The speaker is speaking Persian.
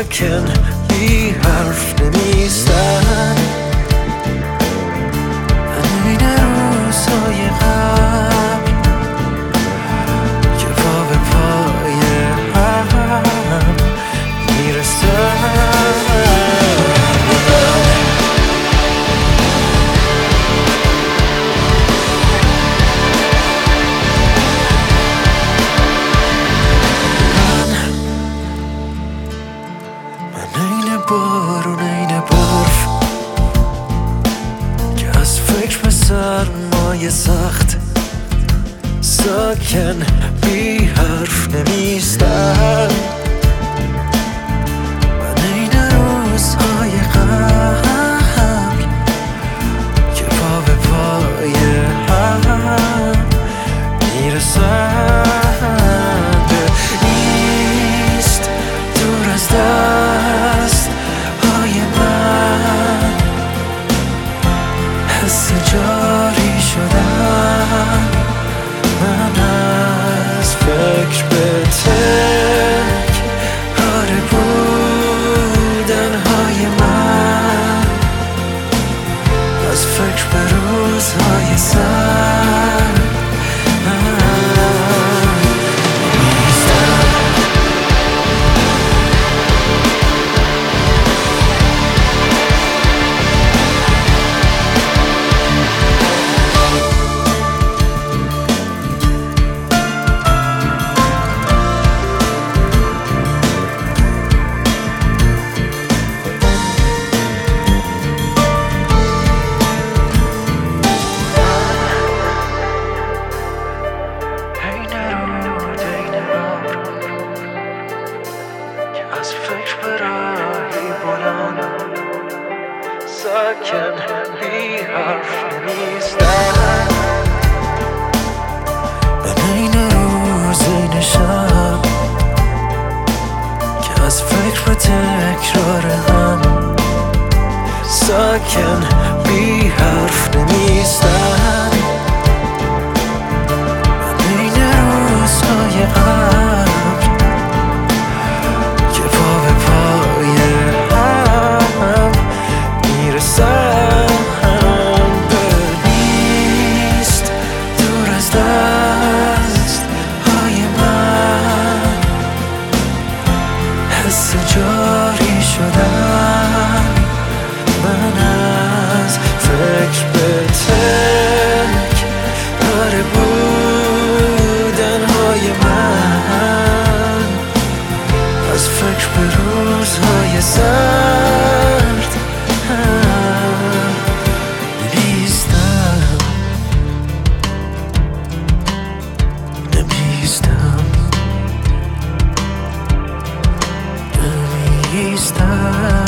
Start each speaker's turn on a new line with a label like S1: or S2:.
S1: ساکن بی حرف نمیستن. من این روزهای قبل که پا به پای هم میرسن. بارون این برف که از فکر به سرمایه سخت ساکن بی حرف نمیستن. من این روزهای قبل که پا به پای هم میرسن. نیست دور از دست حس جاری شدن. من از فکر به تک پاره بودن های من، از فکر به روزهای سر از فکر برای بلند ساکن بی حرف نمیستن. به این روز این شب که از فکر به تکرار هم ساکن بی حرف نمیستن. به این روزهای قبل حس جاری شدن. من از فکر به تک پاره بودن های من، از فکر به روزهای سرد نمیستم.